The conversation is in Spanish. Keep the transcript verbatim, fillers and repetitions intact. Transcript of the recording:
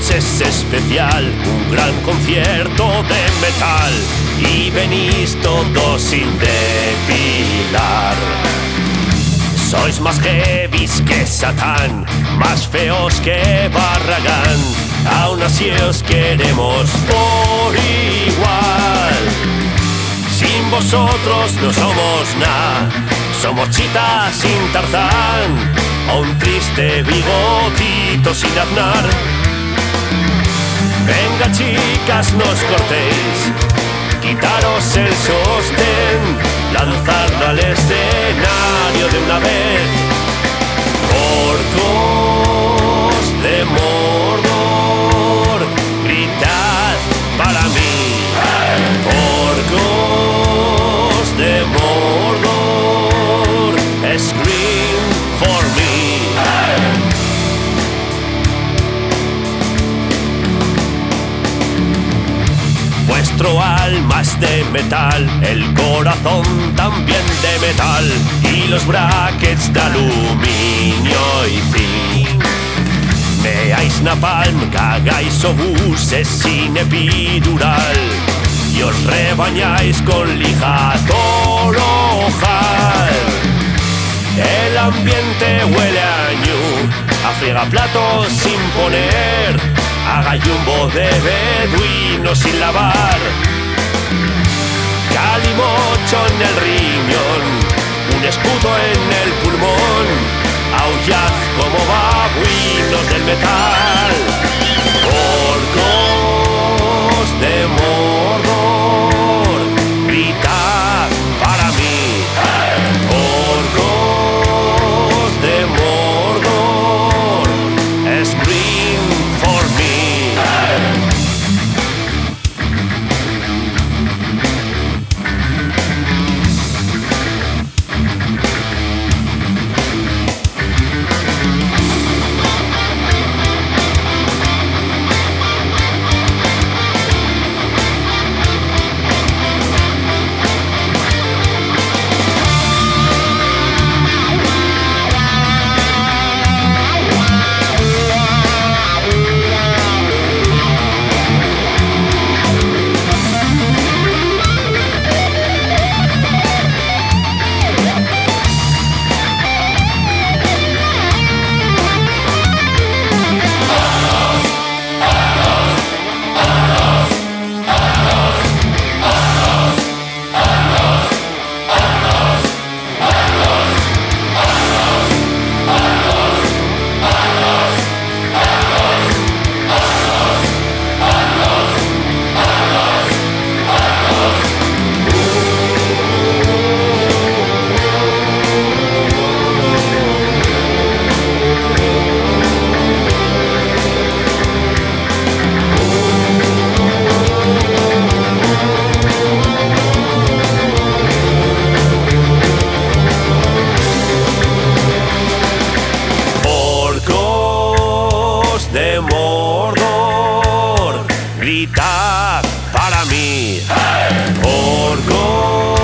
Orcos es especial, un gran concierto de metal, y venís todos sin depilar. Sois más heavies que Satán, más feos que Barragán, aún así os queremos por igual. Sin vosotros no somos nada, somos Chita sin Tarzán, o un triste bigotito sin Aznar. Venga chicas, no os cortéis, quitaros el sostén, lanzadla al escenario de una vez. Orcos de Mordor, gritad para mí. Orcos de Mordor, scream for me. Vuestro alma es de metal, el corazón también de metal, y los brackets de aluminio y zinc. Meáis napalm, cagáis obuses sin epidural, y os rebañáis con lija torojal. El ambiente huele a ñu, a fregaplatos sin poner, a gallumbo de beduino sin lavar. Calimocho en el riñón, un escudo en el pulmón, aullad como babuinos del metal. Orcos de Mordor, gritad para mí. Orcos de Mordor, scream for me. De Mordor, gritad para mí. Orcos